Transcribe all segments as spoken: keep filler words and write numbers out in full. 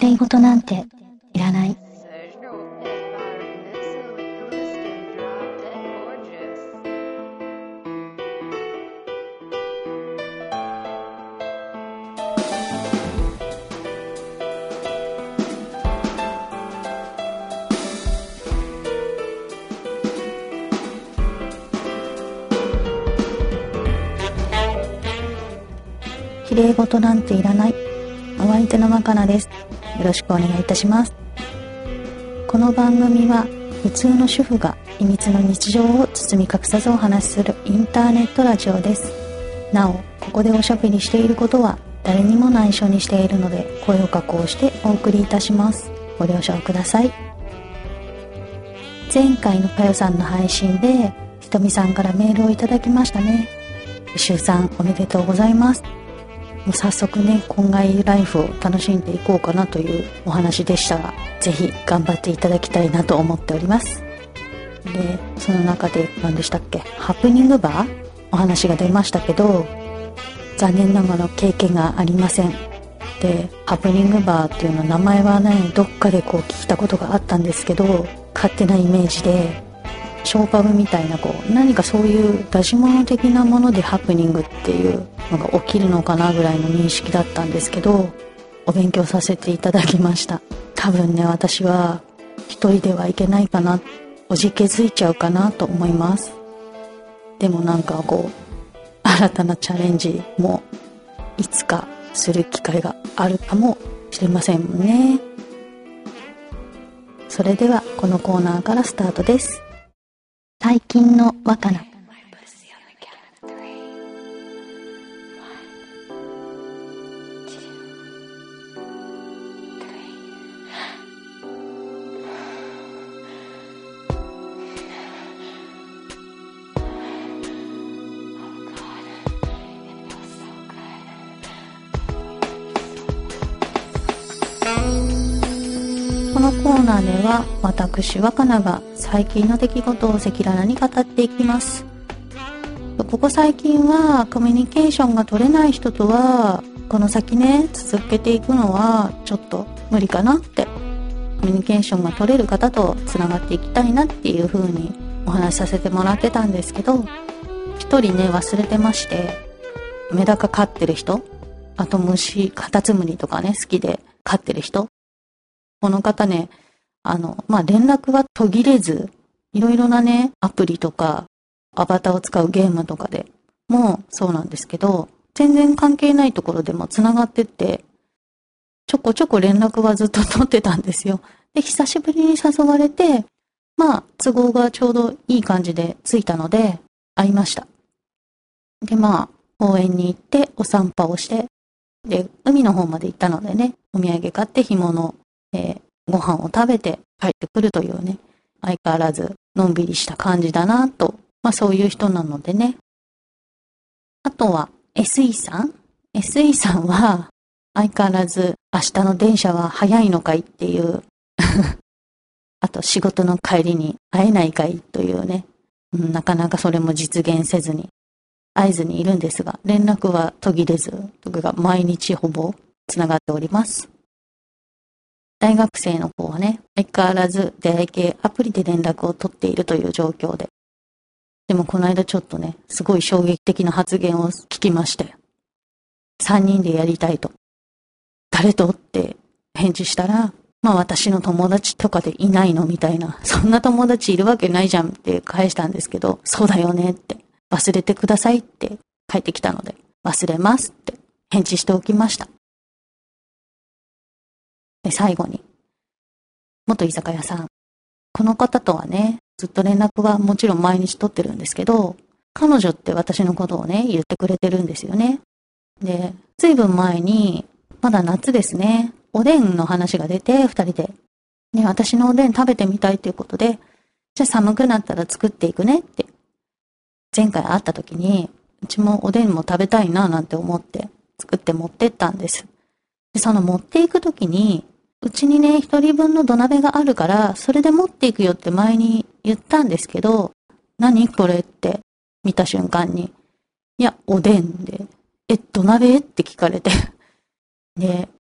綺麗事なんていらない。綺麗事なんていらない。お相手のまかなです。よろしくお願いいたします。この番組は普通の主婦が秘密の日常を包み隠さずお話しするインターネットラジオです。なお、ここでおしゃべりしていることは誰にも内緒にしているので、声を加工してお送りいたします。ご了承ください。前回のかよさんの配信でひとみさんからメールをいただきましたね。しゅうさんおめでとうございます。もう早速ね、今外ライフを楽しんでいこうかなというお話でしたが、ぜひ頑張っていただきたいなと思っております。で、その中で何でしたっけ、ハプニングバーお話が出ましたけど、残念ながら経験がありません。で、ハプニングバーっていうの名前はね、どっかでこう聞いたことがあったんですけど、勝手なイメージでショーパブみたいなこう何かそういう出し物的なものでハプニングっていうのが起きるのかなぐらいの認識だったんですけど、お勉強させていただきました。多分ね、私は一人ではいけないかな、おじけづいちゃうかなと思います。でもなんかこう新たなチャレンジもいつかする機会があるかもしれませんもんね。それではこのコーナーからスタートです。最近のわかな。このコーナーでは私わかなが最近の出来事を赤裸々に語っていきます。ここ最近はコミュニケーションが取れない人とはこの先ね続けていくのはちょっと無理かなって、コミュニケーションが取れる方とつながっていきたいなっていう風にお話しさせてもらってたんですけど、一人ね忘れてまして、メダカ飼ってる人、あと虫、カタツムリとかね好きで飼ってる人、この方ね、あの、まあ、連絡は途切れず、いろいろなね、アプリとか、アバターを使うゲームとかでもそうなんですけど、全然関係ないところでも繋がってって、ちょこちょこ連絡はずっと取ってたんですよ。で、久しぶりに誘われて、まあ、都合がちょうどいい感じでついたので、会いました。で、まあ、公園に行ってお散歩をして、で、海の方まで行ったのでね、お土産買って干物、えー、ご飯を食べて帰ってくるというね、相変わらずのんびりした感じだなと、まあそういう人なのでね。あとは エスイー さん エスイー さんは相変わらず明日の電車は早いのかいっていうあと仕事の帰りに会えないかいというね、うん、なかなかそれも実現せずに会えずにいるんですが、連絡は途切れず、僕が毎日ほぼつながっております。大学生の子はね、相変わらず出会い系アプリで連絡を取っているという状況で。でもこの間ちょっとね、すごい衝撃的な発言を聞きまして。さんにんでやりたいと。誰とって返事したら、まあ私の友達とかでいないのみたいな。そんな友達いるわけないじゃんって返したんですけど、そうだよねって。忘れてくださいって返ってきたので、忘れますって返事しておきました。で、最後に、元居酒屋さん。この方とはね、ずっと連絡はもちろん毎日取ってるんですけど、彼女って私のことをね、言ってくれてるんですよね。で、ずいぶん前に、まだ夏ですね、おでんの話が出て、二人で。ね、私のおでん食べてみたいということで、じゃあ寒くなったら作っていくねって。前回会った時に、うちもおでんも食べたいななんて思って作って持ってったんです。で、その持っていく時に、うちにね、一人分の土鍋があるから、それで持っていくよって前に言ったんですけど、何これって見た瞬間に、いや、おでんで、え、土鍋って聞かれて。で、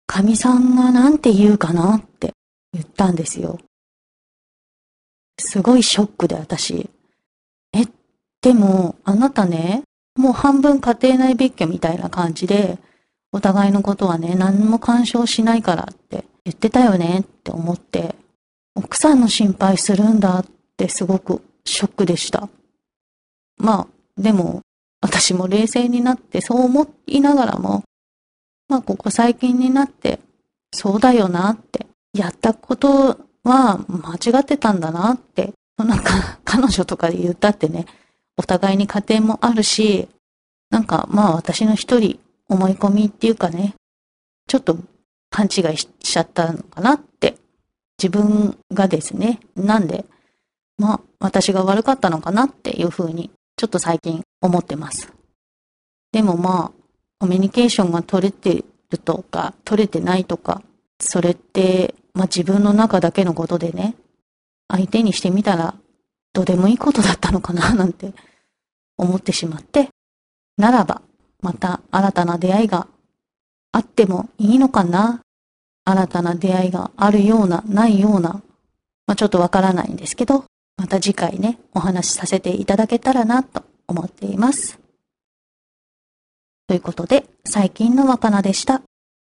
神さんがなんて言うかなって言ったんですよ。すごいショックで私。え、でもあなたね、もう半分家庭内別居みたいな感じで、お互いのことはね、何も干渉しないからって言ってたよねって思って、奥さんの心配するんだってすごくショックでした。まあ、でも、私も冷静になってそう思いながらも、まあ、ここ最近になって、そうだよなって、やったことは間違ってたんだなって、なんか、彼女とかで言ったってね、お互いに家庭もあるし、なんか、まあ私の一人思い込みっていうかね、ちょっと勘違いしちゃったのかなって、自分がですね、なんで、まあ私が悪かったのかなっていうふうに、ちょっと最近思ってます。でもまあ、コミュニケーションが取れてるとか、取れてないとか、それって、まあ自分の中だけのことでね、相手にしてみたら、どうでもいいことだったのかななんて思ってしまって、ならば、また新たな出会いがあってもいいのかな。新たな出会いがあるような、ないような、まあちょっとわからないんですけど、また次回ね、お話しさせていただけたらなと思っています。ということで、最近の若菜でした。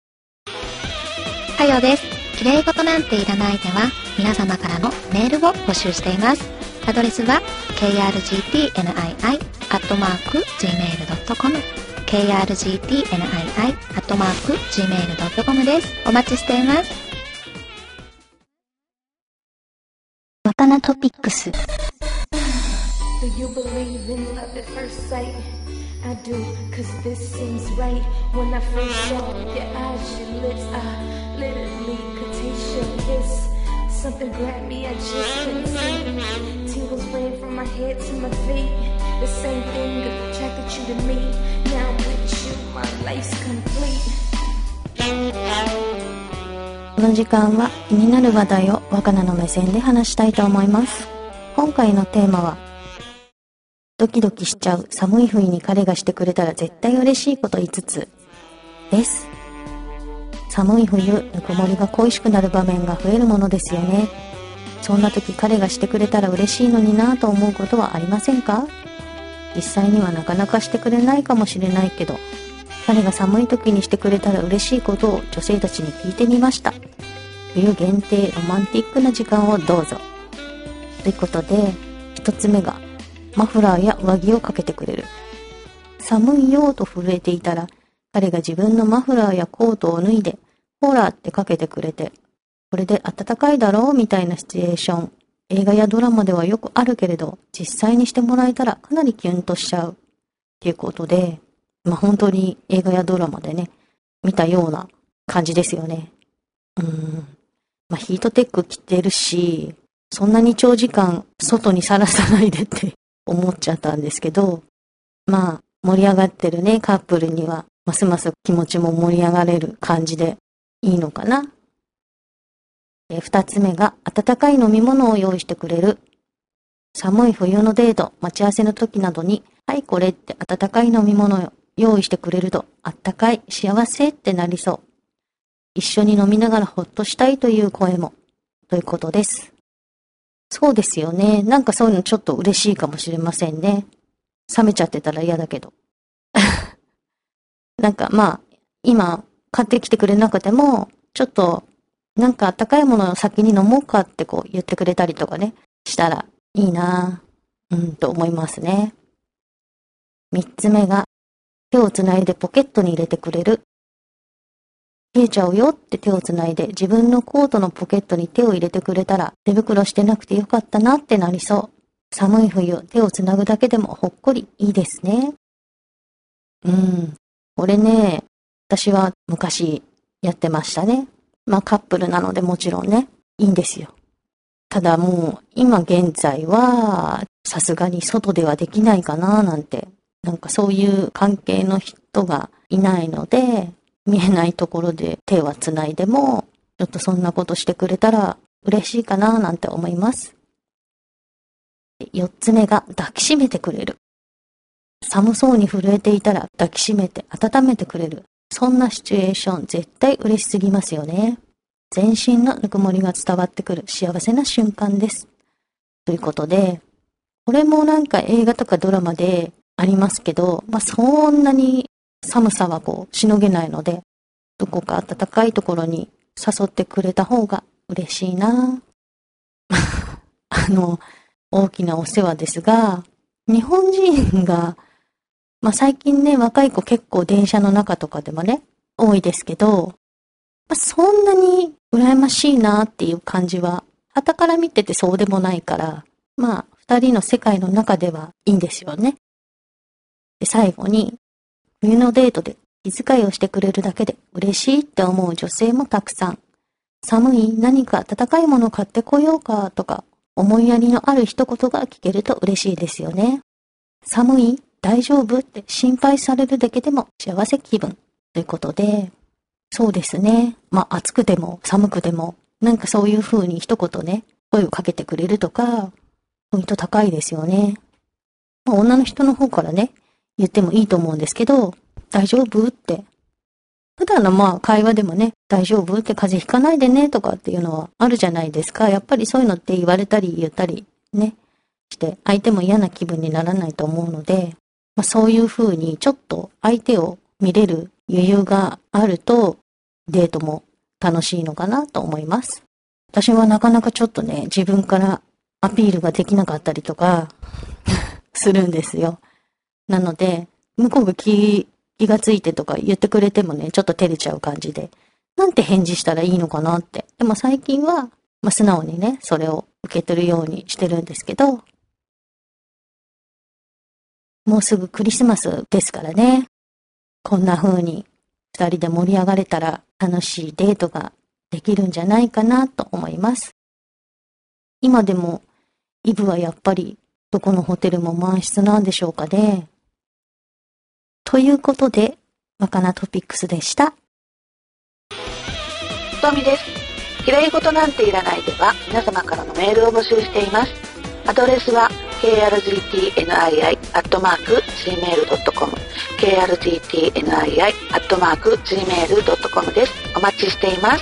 はよです。綺麗事なんていらないでは、皆様からのメールを募集しています。アドレスは ケーアールジーティーエヌアイアイ アットマーク ジーメールドットコム ケーアールジーティーエヌアイアイ アットマーク ジーメールドットコム です。お待ちしています。 若菜トピックス。 Do you believe in love at first sight? I do, cause this seems right. When I first saw your eyes, your lips, I literally could taste your kiss. Something grabbed me, I just couldn't see. Tingles ran from my head to my feet. The same thing attracted you to me. Now I'm with you, my life's complete. この時間は気になる話題を若菜の目線で話したいと思います。今回のテーマは、ドキドキしちゃう寒い冬に彼がしてくれたら絶対嬉しいこといつつです。寒い冬、ぬくもりが恋しくなる場面が増えるものですよね。そんな時彼がしてくれたら嬉しいのになぁと思うことはありませんか？実際にはなかなかしてくれないかもしれないけど、彼が寒い時にしてくれたら嬉しいことを女性たちに聞いてみました。冬限定ロマンティックな時間をどうぞ。ということで、一つ目がマフラーや上着をかけてくれる。寒いよと震えていたら、彼が自分のマフラーやコートを脱いで、ほらってかけてくれて、これで暖かいだろうみたいなシチュエーション。映画やドラマではよくあるけれど、実際にしてもらえたらかなりキュンとしちゃう。っていうことで、まあ本当に映画やドラマでね、見たような感じですよね。うーん。まあヒートテック着てるし、そんなに長時間外にさらさないでって思っちゃったんですけど、まあ盛り上がってるね、カップルには、ますます気持ちも盛り上がれる感じでいいのかな。え二つ目が、温かい飲み物を用意してくれる。寒い冬のデート、待ち合わせの時などに、はいこれって温かい飲み物を用意してくれると、あったかい、幸せってなりそう。一緒に飲みながらほっとしたいという声も、ということです。そうですよね。なんかそういうのちょっと嬉しいかもしれませんね。冷めちゃってたら嫌だけど。なんかまあ、今買ってきてくれなくても、ちょっとなんか温かいものを先に飲もうかってこう言ってくれたりとかね、したらいいなぁ、うんと思いますね。三つ目が、手をつないでポケットに入れてくれる。冷えちゃうよって手をつないで自分のコートのポケットに手を入れてくれたら手袋してなくてよかったなってなりそう。寒い冬、手をつなぐだけでもほっこりいいですね。うん。これね、私は昔やってましたね。まあカップルなのでもちろんね、いいんですよ。ただもう今現在はさすがに外ではできないかななんて、なんかそういう関係の人がいないので、見えないところで手はつないでも、ちょっとそんなことしてくれたら嬉しいかななんて思います。四つ目が抱きしめてくれる。寒そうに震えていたら抱きしめて温めてくれる。 そんなシチュエーション絶対嬉しすぎますよね。全身のぬくもりが伝わってくる幸せな瞬間です。ということで、これもなんか映画とかドラマでありますけど、まあそんなに寒さはこうしのげないので、どこか暖かいところに誘ってくれた方が嬉しいな。あの、大きなお世話ですが、日本人が、まあ最近ね、若い子結構電車の中とかでもね、多いですけど、まあ、そんなに羨ましいなっていう感じは、傍から見ててそうでもないから、まあ二人の世界の中ではいいんですよね。で、最後に、冬のデートで気遣いをしてくれるだけで嬉しいって思う女性もたくさん。寒い、何か温かいもの買ってこようかとか、思いやりのある一言が聞けると嬉しいですよね。寒い、大丈夫って心配されるだけでも幸せ気分ということで、そうですね。まあ暑くても寒くても、なんかそういう風に一言ね、声をかけてくれるとか、ポイント高いですよね。まあ、女の人の方からね、言ってもいいと思うんですけど、大丈夫って。普段のまあ会話でもね、大丈夫って風邪ひかないでねとかっていうのはあるじゃないですか。やっぱりそういうのって言われたり言ったりね、して相手も嫌な気分にならないと思うので、まあ、そういう風にちょっと相手を見れる余裕があるとデートも楽しいのかなと思います。私はなかなかちょっとね、自分からアピールができなかったりとかするんですよ。なので、向こうが気、気がついてとか言ってくれてもね、ちょっと照れちゃう感じで、なんて返事したらいいのかなって。でも最近は、まあ、素直にね、それを受け取るようにしてるんですけど、もうすぐクリスマスですからね。こんな風に二人で盛り上がれたら楽しいデートができるんじゃないかなと思います。今でもイブはやっぱりどこのホテルも満室なんでしょうかね。ということで、若菜トピックスでした。 ひとみです。きれいごとなんていらないでは皆様からのメールを募集しています。アドレスは ケーアールジーティーエヌアイアイ アットマーク ジーメールドットコム ケーアールジーティーエヌアイアイ アットマーク ジーメールドットコム です。お待ちしています。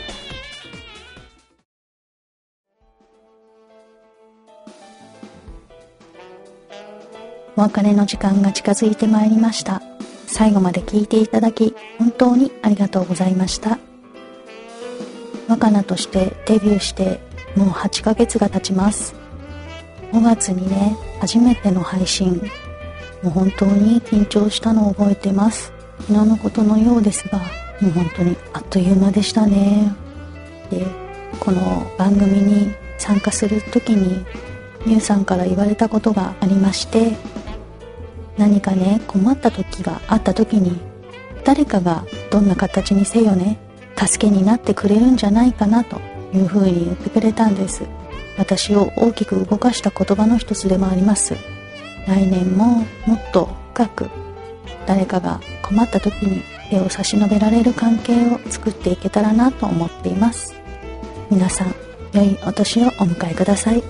お別れの時間が近づいてまいりました。最後まで聞いていただき本当にありがとうございました。若菜としてデビューしてもうはちかげつが経ちます。ごがつにね、初めての配信、もう本当に緊張したのを覚えてます。昨日のことのようですが、もう本当にあっという間でしたね。で、この番組に参加するときにミュウさんから言われたことがありまして、何かね、困った時があった時に誰かがどんな形にせよね、助けになってくれるんじゃないかなというふうに言ってくれたんです。私を大きく動かした言葉の一つでもあります。来年ももっと深く誰かが困った時に手を差し伸べられる関係を作っていけたらなと思っています。皆さん、良いお年をお迎えください。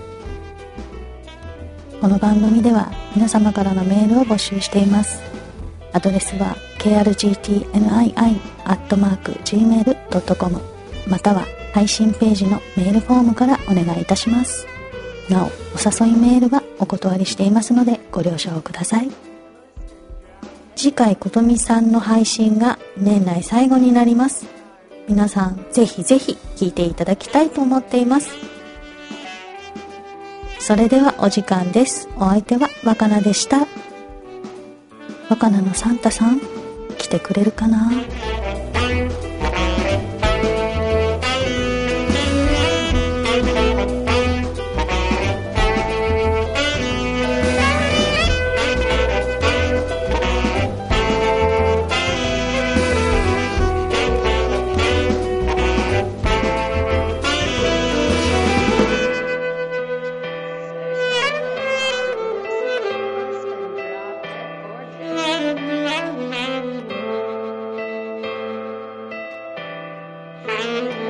この番組では皆様からのメールを募集しています。アドレスは ケーアールジーティーエヌアイアイ アットマーク ジーメールドットコム または配信ページのメールフォームからお願いいたします。なお、お誘いメールはお断りしていますのでご了承ください。次回ことみさんの配信が年内最後になります。皆さんぜひぜひ聞いていただきたいと思っています。それではお時間です。お相手は若菜でした。若菜のサンタさん、来てくれるかな？ Thank you.